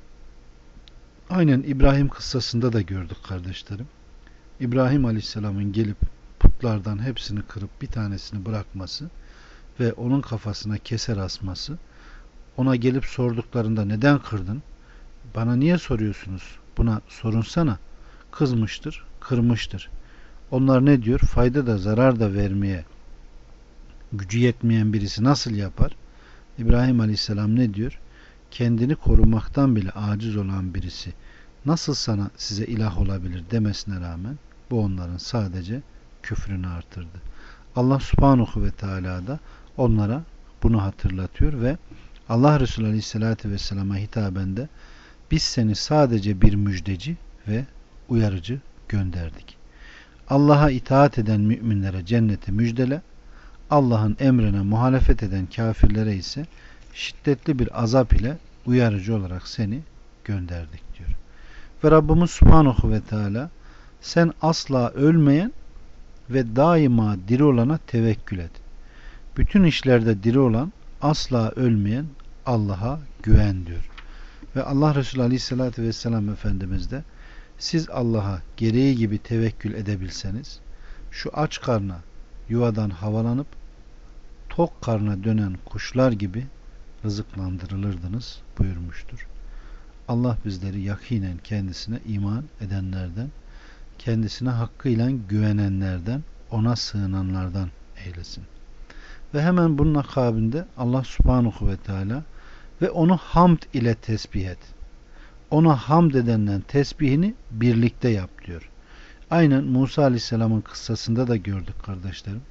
Aynen İbrahim kıssasında da gördük kardeşlerim. İbrahim Aleyhisselam'ın gelip putlardan hepsini kırıp bir tanesini bırakması ve onun kafasına keser asması, ona gelip sorduklarında neden kırdın? Bana niye soruyorsunuz? Buna sorunsana. Kızmıştır, kırmıştır. Onlar ne diyor? Fayda da zarar da vermeye gücü yetmeyen birisi nasıl yapar? İbrahim Aleyhisselam ne diyor? Kendini korumaktan bile aciz olan birisi nasıl sana size ilah olabilir demesine rağmen bu onların sadece küfrünü artırdı. Allah Subhanahu ve Teala da onlara bunu hatırlatıyor ve Allah Resulü Aleyhisselatü Vesselam'a hitaben de biz seni sadece bir müjdeci ve uyarıcı gönderdik. Allah'a itaat eden müminlere cenneti müjdele, Allah'ın emrine muhalefet eden kafirlere ise şiddetli bir azap ile uyarıcı olarak seni gönderdik diyor. Ve Rabbimiz Subhanahu ve Teala sen asla ölmeyen ve daima diri olana tevekkül et. Bütün işlerde diri olan, asla ölmeyen Allah'a güven diyor. Ve Allah Resulü Aleyhisselatü Vesselam Efendimiz de siz Allah'a gereği gibi tevekkül edebilseniz şu aç karna yuvadan havalanıp tok karna dönen kuşlar gibi rızıklandırılırdınız buyurmuştur. Allah bizleri yakinen kendisine iman edenlerden, kendisine hakkıyla güvenenlerden, ona sığınanlardan eylesin. Ve hemen bunun akabinde Allah Subhanahu ve Teala ve onu hamd ile tesbih et. Ona hamd edenlerin tesbihini birlikte yap diyor. Aynen Musa Aleyhisselam'ın kıssasında da gördük kardeşlerim.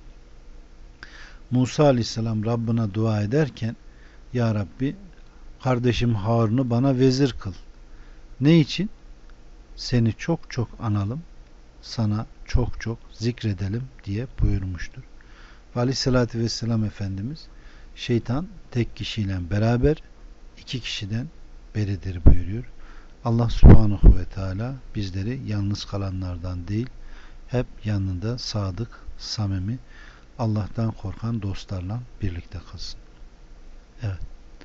Musa Aleyhisselam Rabbine dua ederken Ya Rabbi kardeşim Harun'u bana vezir kıl. Ne için? Seni çok çok analım, sana çok çok zikredelim diye buyurmuştur. Ve Aleyhisselatü Vesselam Efendimiz şeytan tek kişiyle beraber iki kişiden beridir buyuruyor. Allah Subhanahu ve Teala bizleri yalnız kalanlardan değil, hep yanında sadık, samimi, Allah'tan korkan dostlarla birlikte kılsın. Evet.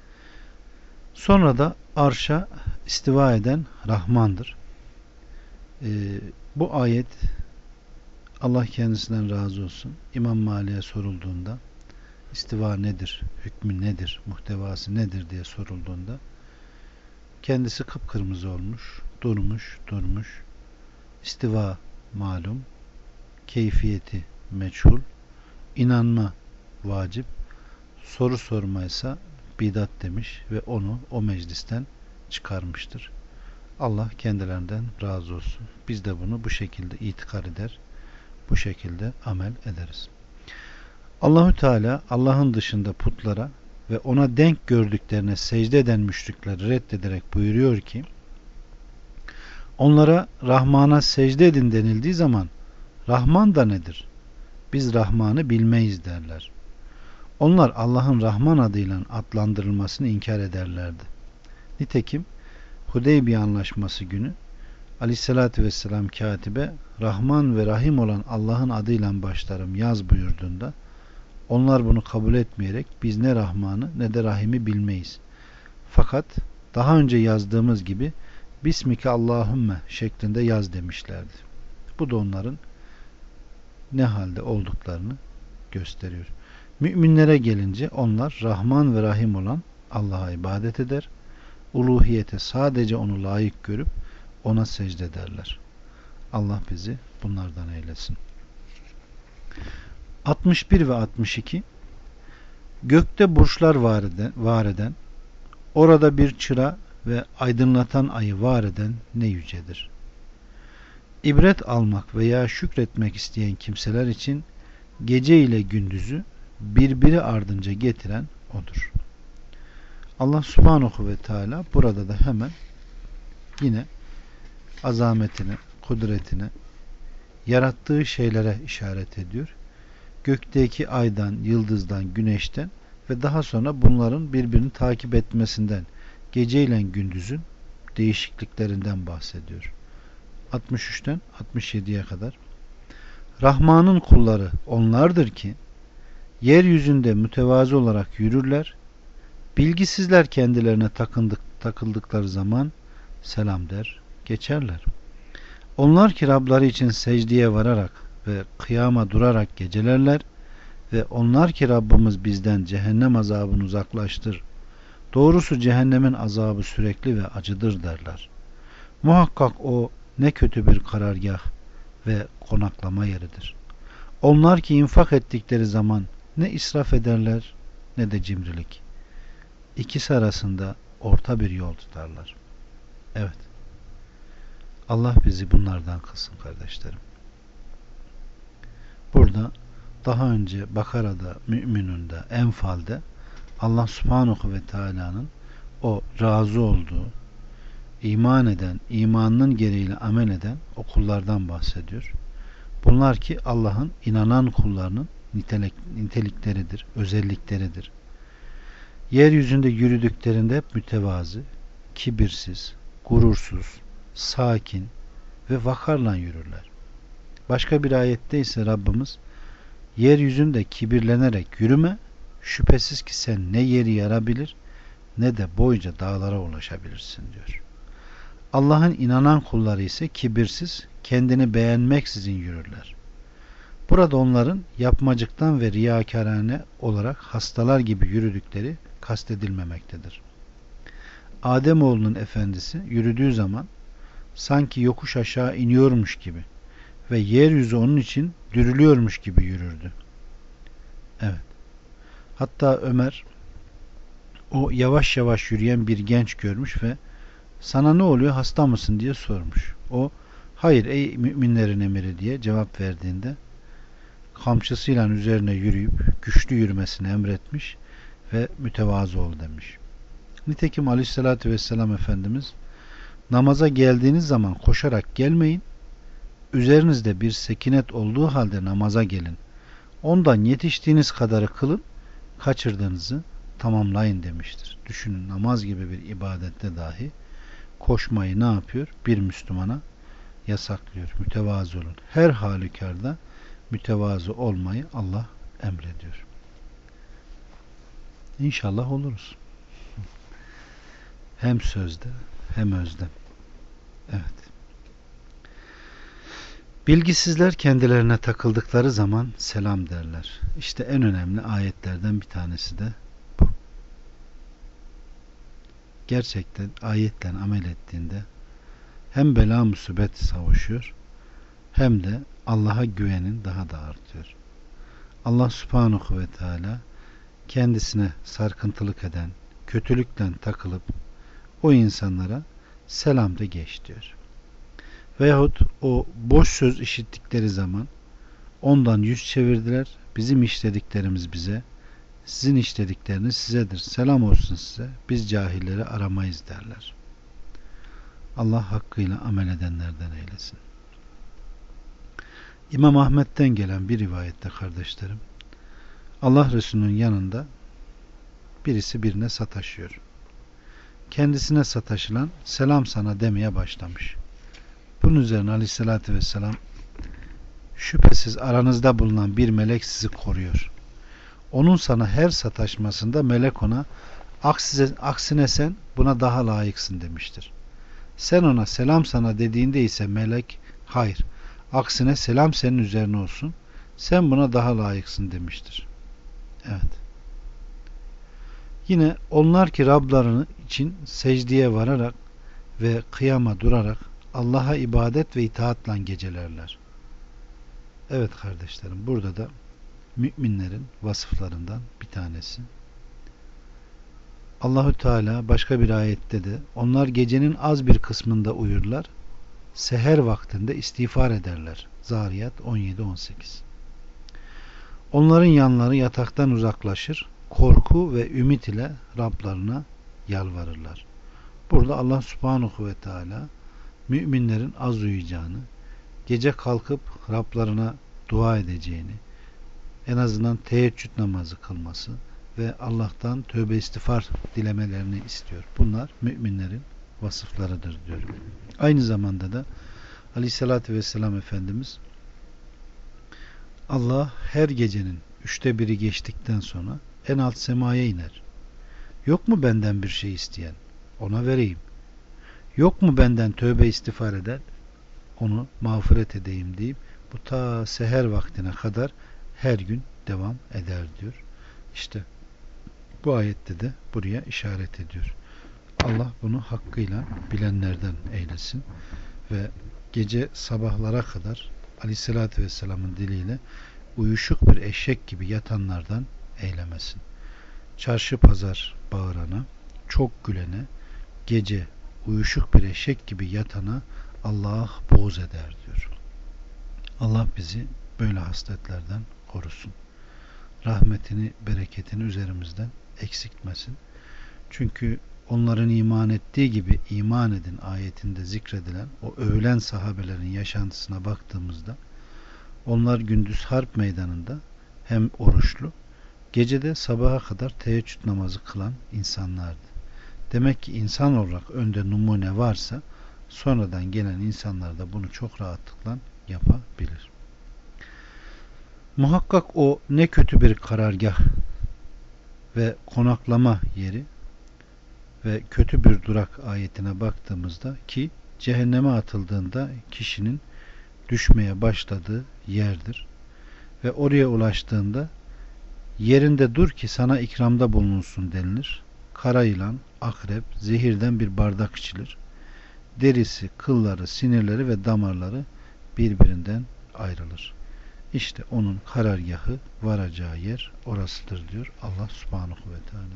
Sonra da arşa istiva eden Rahmandır. Ee, bu ayet Allah kendisinden razı olsun. İmam Malik'e sorulduğunda istiva nedir, hükmü nedir, muhtevası nedir diye sorulduğunda kendisi kıpkırmızı olmuş, durmuş, durmuş. İstiva malum, keyfiyeti meçhul, inanma vacip, soru sormaysa bidat demiş ve onu o meclisten çıkarmıştır. Allah kendilerinden razı olsun. Biz de bunu bu şekilde itikad eder, bu şekilde amel ederiz. Allahü Teala Allah'ın dışında putlara ve ona denk gördüklerine secde eden müşrikleri reddederek buyuruyor ki, onlara Rahman'a secde edin denildiği zaman Rahman da nedir? Biz Rahman'ı bilmeyiz derler. Onlar Allah'ın Rahman adıyla adlandırılmasını inkar ederlerdi. Nitekim Hudeybiye Anlaşması günü Aleyhisselatü Vesselam katibe Rahman ve Rahim olan Allah'ın adıyla başlarım yaz buyurduğunda onlar bunu kabul etmeyerek biz ne Rahman'ı ne de Rahim'i bilmeyiz. Fakat daha önce yazdığımız gibi Bismike Allahümme şeklinde yaz demişlerdi. Bu da onların ne halde olduklarını gösteriyor. Müminlere gelince onlar Rahman ve Rahim olan Allah'a ibadet eder. Uluhiyete sadece onu layık görüp ona secde ederler. Allah bizi bunlardan eylesin. altmış bir ve altmış iki Gökte burçlar var eden, var eden, orada bir çıra ve aydınlatan ayı var eden ne yücedir. İbret almak veya şükretmek isteyen kimseler için gece ile gündüzü birbiri ardınca getiren odur. Allah Subhanahu ve Teala burada da hemen yine azametine, kudretine, yarattığı şeylere işaret ediyor. Gökteki aydan, yıldızdan, güneşten ve daha sonra bunların birbirini takip etmesinden, gece ile gündüzün değişikliklerinden bahsediyor. altmış üçten altmış yediye kadar. Rahman'ın kulları onlardır ki yeryüzünde mütevazı olarak yürürler. Bilgisizler kendilerine takındık, takıldıkları zaman selam der, geçerler. Onlar ki Rabları için secdeye vararak ve kıyama durarak gecelerler ve onlar ki Rabbimiz bizden cehennem azabını uzaklaştır. Doğrusu cehennemin azabı sürekli ve acıdır derler. Muhakkak o ne kötü bir karargah ve konaklama yeridir. Onlar ki infak ettikleri zaman ne israf ederler ne de cimrilik. İkisi arasında orta bir yol tutarlar. Evet. Allah bizi bunlardan kılsın kardeşlerim. Burada daha önce Bakara'da, Mü'minun'da, Enfal'de Allah Subhanahu ve Teala'nın o razı olduğu, iman eden, imanının gereğiyle amel eden o kullardan bahsediyor. Bunlar ki Allah'ın inanan kullarının nitelik, nitelikleridir, özellikleridir. Yeryüzünde yürüdüklerinde hep mütevazı, kibirsiz, gurursuz, sakin ve vakarla yürürler. Başka bir ayette ise Rabbimiz yeryüzünde kibirlenerek yürüme, şüphesiz ki sen ne yeri yarabilir ne de boyca dağlara ulaşabilirsin diyor. Allah'ın inanan kulları ise kibirsiz, kendini beğenmeksizin yürürler. Burada onların yapmacıktan ve riyakarane olarak hastalar gibi yürüdükleri kastedilmemektedir. Ademoğlunun efendisi yürüdüğü zaman sanki yokuş aşağı iniyormuş gibi ve yeryüzü onun için dürülüyormuş gibi yürürdü. Evet. Hatta Ömer o yavaş yavaş yürüyen bir genç görmüş ve sana ne oluyor, hasta mısın diye sormuş. O hayır ey müminlerin emiri diye cevap verdiğinde kamçısıyla üzerine yürüyüp güçlü yürümesini emretmiş ve mütevazı ol demiş. Nitekim Aleyhisselatü Vesselam Efendimiz namaza geldiğiniz zaman koşarak gelmeyin, üzerinizde bir sekinet olduğu halde namaza gelin. Ondan yetiştiğiniz kadarı kılın, kaçırdığınızı tamamlayın demiştir. Düşünün, namaz gibi bir ibadette dahi koşmayı ne yapıyor? Bir Müslümana yasaklıyor. Mütevazı olun. Her halükarda mütevazı olmayı Allah emrediyor. İnşallah oluruz. Hem sözde hem özde. Evet. Bilgisizler kendilerine takıldıkları zaman selam derler. İşte en önemli ayetlerden bir tanesi de bu. Gerçekten ayetle amel ettiğinde hem bela musibet savuşuyor hem de Allah'a güvenin daha da artıyor. Allah subhanahu ve teala kendisine sarkıntılık eden, kötülükten takılıp o insanlara selam de geç diyor. Veyahut o boş söz işittikleri zaman ondan yüz çevirdiler. Bizim işlediklerimiz bize, sizin işledikleriniz sizedir. Selam olsun size. Biz cahilleri aramayız derler. Allah hakkıyla amel edenlerden eylesin. İmam Ahmet'ten gelen bir rivayette kardeşlerim, Allah Resulü'nün yanında birisi birine sataşıyor. Kendisine sataşılan selam sana demeye başlamış. Bunun üzerine Aleyhisselatü Vesselam, şüphesiz aranızda bulunan bir melek sizi koruyor. Onun sana her sataşmasında melek ona aksine, aksine sen buna daha layıksın demiştir. Sen ona selam sana dediğinde ise melek hayır, aksine selam senin üzerine olsun, sen buna daha layıksın demiştir. Evet. Yine onlar ki Rablarını için secdeye vararak ve kıyama durarak Allah'a ibadet ve itaatla gecelerler. Evet kardeşlerim, burada da müminlerin vasıflarından bir tanesi. Allahü Teala başka bir ayette de onlar gecenin az bir kısmında uyurlar, seher vaktinde istiğfar ederler. Zariyat on yedi on sekiz. Onların yanları yataktan uzaklaşır, korku ve ümit ile Rablarına yalvarırlar. Burada Allah Subhanahu ve Teala müminlerin az uyuyacağını, gece kalkıp Rablarına dua edeceğini, en azından teheccüd namazı kılması ve Allah'tan tövbe istiğfar dilemelerini istiyor. Bunlar müminlerin vasıflarıdır diyor. Aynı zamanda da Aleyhisselatü Vesselam Efendimiz, Allah her gecenin üçte biri geçtikten sonra en alt semaya iner. Yok mu benden bir şey isteyen? Ona vereyim. Yok mu benden tövbe istiğfar eden? Onu mağfiret edeyim deyip bu ta seher vaktine kadar her gün devam eder diyor. İşte bu ayette de buraya işaret ediyor. Allah bunu hakkıyla bilenlerden eylesin ve gece sabahlara kadar Aleyhisselatü Vesselam'ın diliyle uyuşuk bir eşek gibi yatanlardan eylemesin. Çarşı pazar bağırana, çok gülene, gece uyuşuk bir eşek gibi yatana Allah boğuz eder diyor. Allah bizi böyle hasletlerden korusun. Rahmetini, bereketini üzerimizden eksiltmesin. Çünkü onların iman ettiği gibi iman edin ayetinde zikredilen o övülen sahabelerin yaşantısına baktığımızda onlar gündüz harp meydanında hem oruçlu, gecede sabaha kadar teheccüd namazı kılan insanlardı. Demek ki insan olarak önde numune varsa sonradan gelen insanlar da bunu çok rahatlıkla yapabilir. Muhakkak o ne kötü bir karargah ve konaklama yeri ve kötü bir durak ayetine baktığımızda ki cehenneme atıldığında kişinin düşmeye başladığı yerdir. Ve oraya ulaştığında yerinde dur ki sana ikramda bulunsun denilir. Kara yılan, akrep, zehirden bir bardak içilir. Derisi, kılları, sinirleri ve damarları birbirinden ayrılır. İşte onun karargahı, varacağı yer orasıdır diyor Allah Subhanahu ve Teala.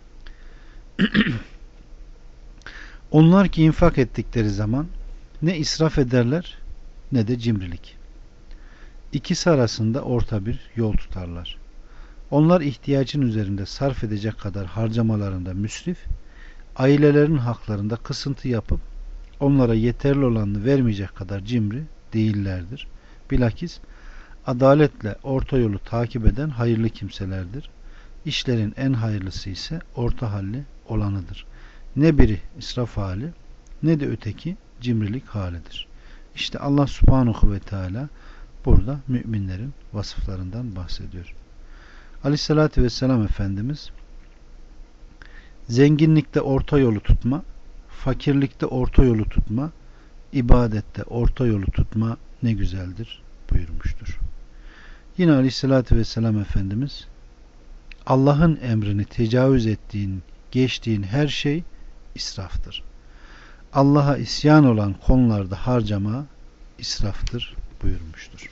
Onlar ki infak ettikleri zaman ne israf ederler ne de cimrilik. İkisi arasında orta bir yol tutarlar. Onlar ihtiyacın üzerinde sarf edecek kadar harcamalarında müsrif, ailelerin haklarında kısıntı yapıp onlara yeterli olanını vermeyecek kadar cimri değillerdir. Bilakis adaletle orta yolu takip eden hayırlı kimselerdir. İşlerin en hayırlısı ise orta halli olanıdır. Ne biri israf hali ne de öteki cimrilik halidir. İşte Allah Subhanahu ve Teala burada müminlerin vasıflarından bahsediyor. Aleyhissalatü Vesselam Efendimiz zenginlikte orta yolu tutma, fakirlikte orta yolu tutma, ibadette orta yolu tutma ne güzeldir buyurmuştur. Yine Aleyhisselatü Vesselam Efendimiz, Allah'ın emrini tecavüz ettiğin, geçtiğin her şey israftır. Allah'a isyan olan konularda harcama israftır buyurmuştur.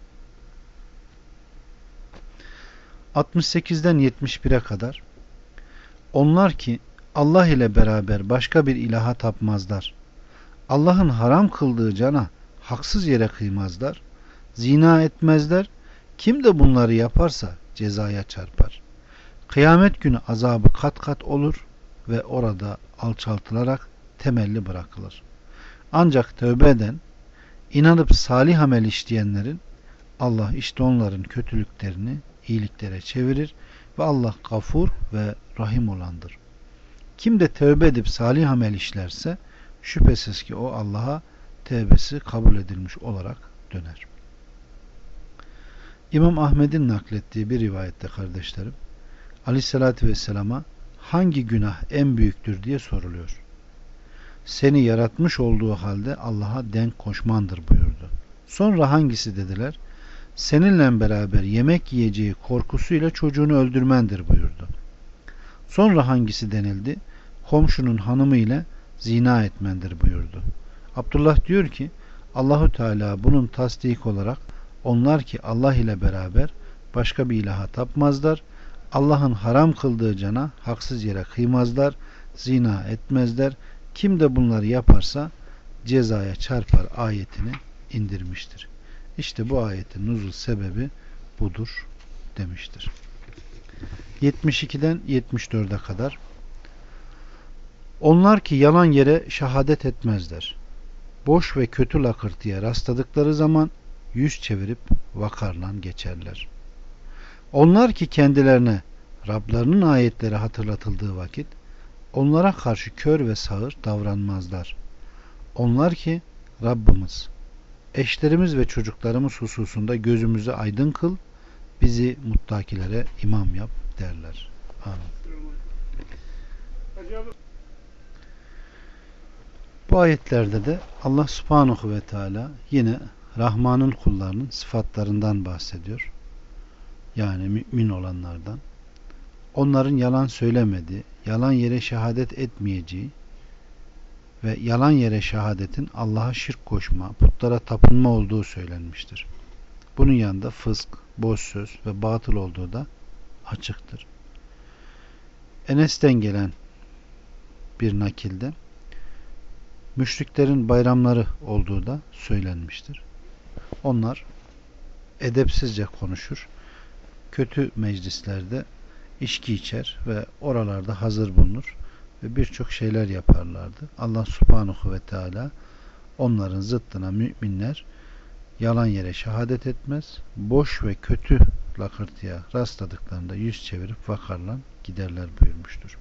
altmış sekizden yetmiş bire kadar onlar ki Allah ile beraber başka bir ilaha tapmazlar. Allah'ın haram kıldığı cana haksız yere kıymazlar. Zina etmezler. Kim de bunları yaparsa cezaya çarpar. Kıyamet günü azabı kat kat olur ve orada alçaltılarak temelli bırakılır. Ancak tövbe eden, inanıp salih amel işleyenlerin Allah işte onların kötülüklerini iyiliklere çevirir ve Allah gafur ve rahim olandır. Kim de tövbe edip salih amel işlerse şüphesiz ki o Allah'a tevbesi kabul edilmiş olarak döner. İmam Ahmed'in naklettiği bir rivayette kardeşlerim, Aleyhisselatü Vesselam'a hangi günah en büyüktür diye soruluyor. Seni yaratmış olduğu halde Allah'a denk koşmandır buyurdu. Sonra hangisi dediler? Seninle beraber yemek yiyeceği korkusuyla çocuğunu öldürmendir buyurdu. Sonra hangisi denildi? Komşunun hanımı ile zina etmendir buyurdu. Abdullah diyor ki Allahu Teala bunun tasdik olarak onlar ki Allah ile beraber başka bir ilaha tapmazlar, Allah'ın haram kıldığı cana haksız yere kıymazlar, zina etmezler. Kim de bunları yaparsa cezaya çarpar ayetini indirmiştir. İşte bu ayetin nuzul sebebi budur demiştir. yetmiş ikiden yetmiş dörde kadar onlar ki yalan yere şehadet etmezler. Boş ve kötü lakırtıya rastladıkları zaman yüz çevirip vakarla geçerler. Onlar ki kendilerine Rablarının ayetleri hatırlatıldığı vakit onlara karşı kör ve sağır davranmazlar. Onlar ki Rabbimiz, eşlerimiz ve çocuklarımız hususunda gözümüzü aydın kıl, bizi muttakilere imam yap derler. Amin. Bu ayetlerde de Allah Subhanahu ve Teala yine Rahman'ın kullarının sıfatlarından bahsediyor. Yani mümin olanlardan. Onların yalan söylemediği, yalan yere şehadet etmeyeceği ve yalan yere şehadetin Allah'a şirk koşma, putlara tapınma olduğu söylenmiştir. Bunun yanında fısk, boş söz ve batıl olduğu da açıktır. Enes'ten gelen bir nakilde müşriklerin bayramları olduğu da söylenmiştir. Onlar edepsizce konuşur, kötü meclislerde içki içer ve oralarda hazır bulunur ve birçok şeyler yaparlardı. Allah Subhanahu ve Teala onların zıttına müminler yalan yere şehadet etmez, boş ve kötü lakırtıya rastladıklarında yüz çevirip vakarla giderler buyurmuştur.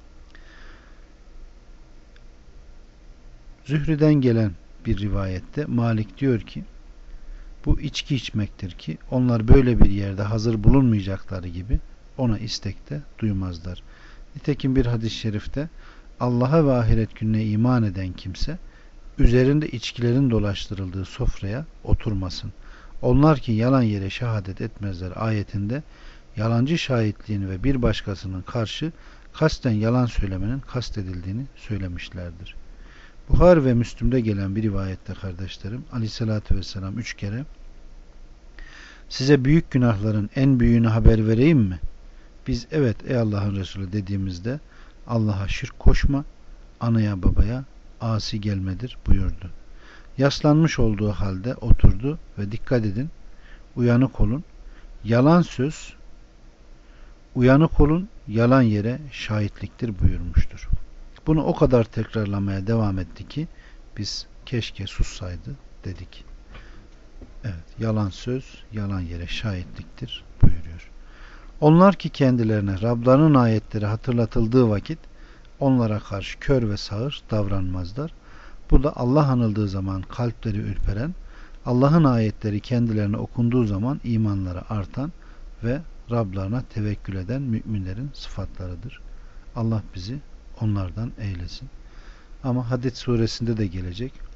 Zühri'den gelen bir rivayette Malik diyor ki bu içki içmektir ki onlar böyle bir yerde hazır bulunmayacakları gibi ona istekte duymazlar. Nitekim bir hadis-i şerifte Allah'a ve ahiret gününe iman eden kimse üzerinde içkilerin dolaştırıldığı sofraya oturmasın. Onlar ki yalan yere şehadet etmezler ayetinde yalancı şahitliğini ve bir başkasının karşı kasten yalan söylemenin kastedildiğini söylemişlerdir. Buhari ve Müslim'de gelen bir rivayette kardeşlerim Aleyhisselatü Vesselam üç kere size büyük günahların en büyüğünü haber vereyim mi? Biz evet ey Allah'ın Resulü dediğimizde Allah'a şirk koşma, anaya babaya asi gelmedir buyurdu. Yaslanmış olduğu halde oturdu ve dikkat edin, uyanık olun, yalan söz, uyanık olun, yalan yere şahitliktir buyurmuştur. Bunu o kadar tekrarlamaya devam etti ki biz keşke sussaydı dedik. Evet, yalan söz, yalan yere şahitliktir buyuruyor. Onlar ki kendilerine Rablarının ayetleri hatırlatıldığı vakit onlara karşı kör ve sağır davranmazlar. Bu da Allah anıldığı zaman kalpleri ürperen, Allah'ın ayetleri kendilerine okunduğu zaman imanları artan ve Rablarına tevekkül eden müminlerin sıfatlarıdır. Allah bizi onlardan eylesin. Ama Hadid suresinde de gelecek.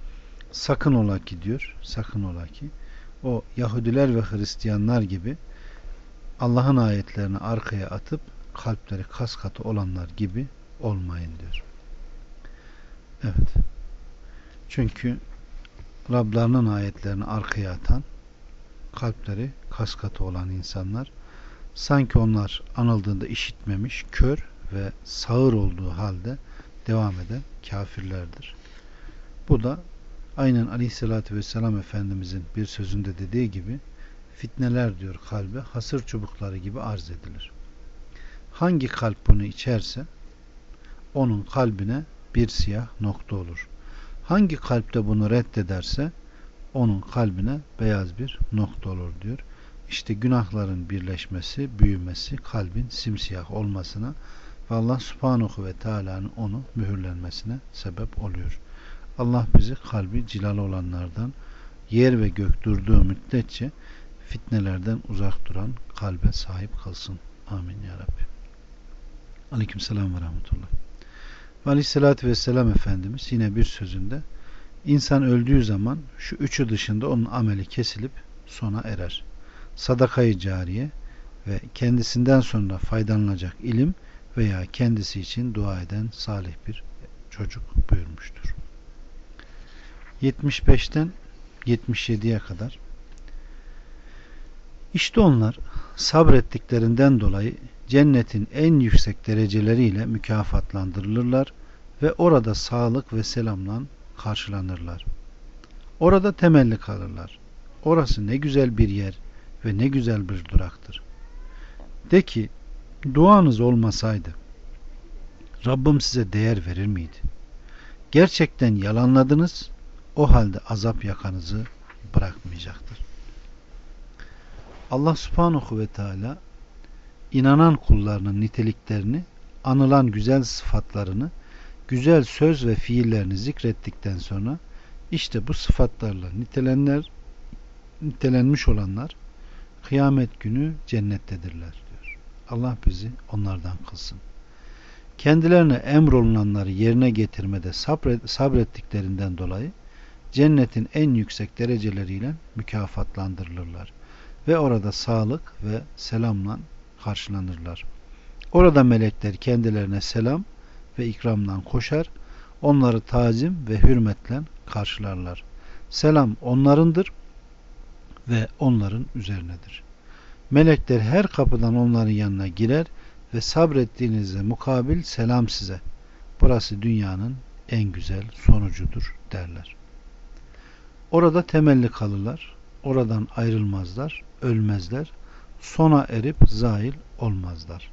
Sakın ola ki diyor, sakın ola ki o Yahudiler ve Hristiyanlar gibi Allah'ın ayetlerini arkaya atıp kalpleri kas katı olanlar gibi olmayın diyor. Evet. Çünkü Rablarının ayetlerini arkaya atan, kalpleri kas katı olan insanlar sanki onlar anıldığında işitmemiş, kör ve sağır olduğu halde devam eden kafirlerdir. Bu da aynen Aleyhisselatü Vesselam Efendimizin bir sözünde dediği gibi fitneler diyor kalbe hasır çubukları gibi arz edilir. Hangi kalp bunu içerse onun kalbine bir siyah nokta olur. Hangi kalpte bunu reddederse onun kalbine beyaz bir nokta olur diyor. İşte günahların birleşmesi, büyümesi kalbin simsiyah olmasına ve Allah Subhanahu ve Teala'nın onu mühürlenmesine sebep oluyor. Allah bizi kalbi cilalı olanlardan, yer ve gök durduğu müddetçe fitnelerden uzak duran kalbe sahip kılsın. Amin ya Rabbi. Aleykümselam ve rahmetullah. Ve Aleyhisselatü Vesselam Efendimiz yine bir sözünde insan öldüğü zaman şu üçü dışında onun ameli kesilip sona erer. Sadakayı cariye ve kendisinden sonra faydalanacak ilim veya kendisi için dua eden salih bir çocuk buyurmuştur. yetmiş beşten yetmiş yediye kadar İşte onlar sabrettiklerinden dolayı cennetin en yüksek dereceleriyle mükafatlandırılırlar ve orada sağlık ve selamla karşılanırlar. Orada temelli kalırlar. Orası ne güzel bir yer ve ne güzel bir duraktır. De ki, duanız olmasaydı Rabbim size değer verir miydi? Gerçekten yalanladınız, o halde azap yakanızı bırakmayacaktır. Allah Subhanahu ve Teala inanan kullarının niteliklerini, anılan güzel sıfatlarını, güzel söz ve fiillerini zikrettikten sonra işte bu sıfatlarla nitelenler, nitelenmiş olanlar kıyamet günü cennettedirler diyor. Allah bizi onlardan kılsın. Kendilerine emrolunanları yerine getirmede sabret, sabrettiklerinden dolayı cennetin en yüksek dereceleriyle mükafatlandırılırlar ve orada sağlık ve selamla karşılanırlar. Orada melekler kendilerine selam ve ikramla koşar, onları tazim ve hürmetle karşılarlar. Selam onlarındır ve onların üzerinedir. Melekler her kapıdan onların yanına girer ve sabrettiğinizde mukabil selam size. Burası dünyanın en güzel sonucudur derler. Orada temelli kalırlar. Oradan ayrılmazlar, ölmezler. Sona erip zail olmazlar.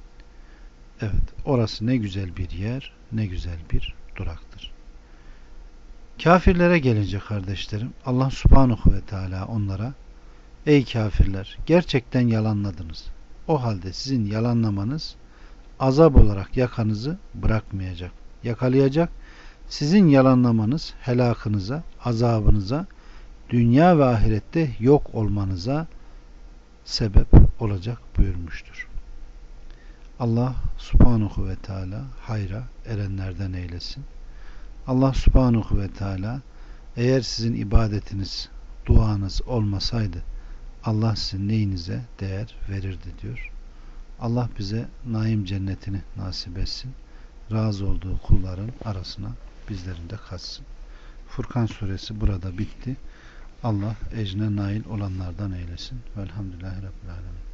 Evet, orası ne güzel bir yer, ne güzel bir duraktır. Kafirlere gelince kardeşlerim, Allah Subhanahu ve Teala onlara, ey kafirler, gerçekten yalanladınız. O halde sizin yalanlamanız azap olarak yakanızı bırakmayacak, yakalayacak. Sizin yalanlamanız helakınıza, azabınıza, dünya ve ahirette yok olmanıza sebep olacak buyurmuştur. Allah Subhanahu ve Teala hayra erenlerden eylesin. Allah Subhanahu ve Teala eğer sizin ibadetiniz, duanız olmasaydı Allah sizin neyinize değer verirdi diyor. Allah bize naim cennetini nasip etsin. Razı olduğu kulların arasına bizlerin de katsın. Furkan suresi burada bitti. Allah ecrine nail olanlardan eylesin. Velhamdülillahi Rabbil Alemin.